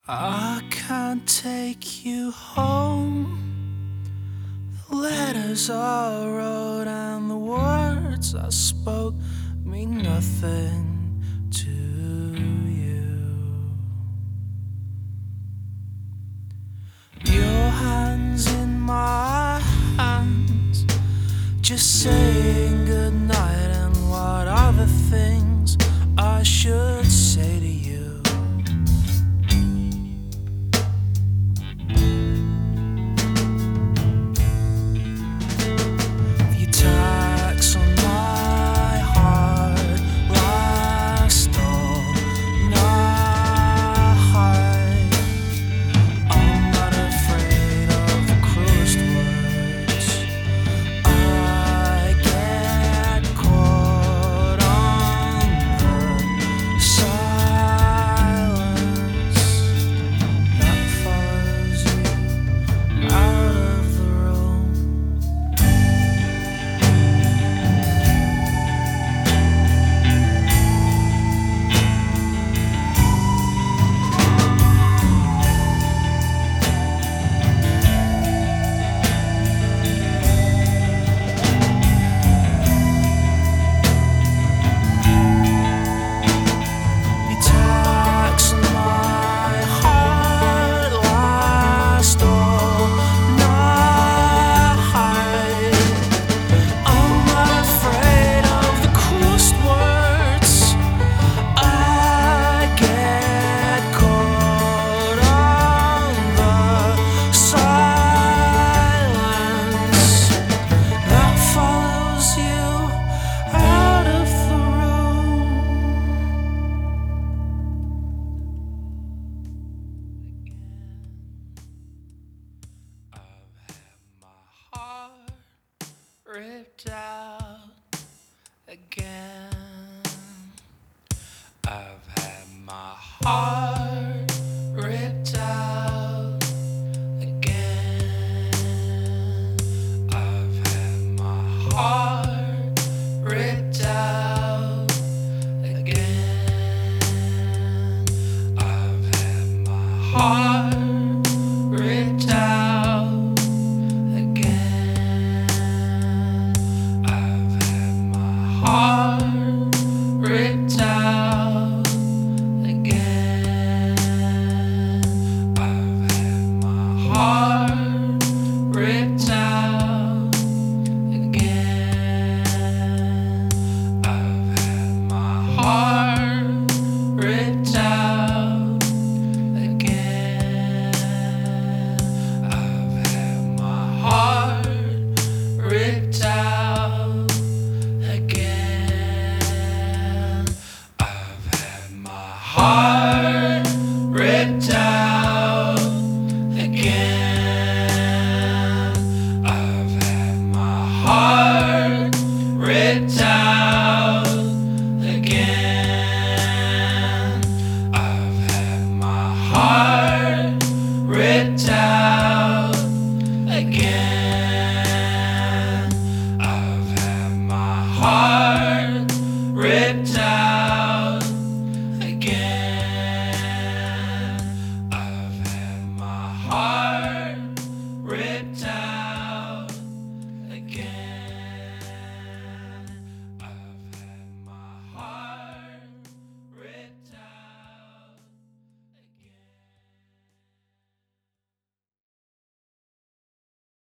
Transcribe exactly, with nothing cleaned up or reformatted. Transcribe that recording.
I can't take you home. The letters I wrote and the words I spoke mean nothing to you. Your hands in my hands, just saying goodnight, and what are the things I should say to you? Ripped out again. I've had my heart ripped out again. I've had my heart ripped out again. I've had my heart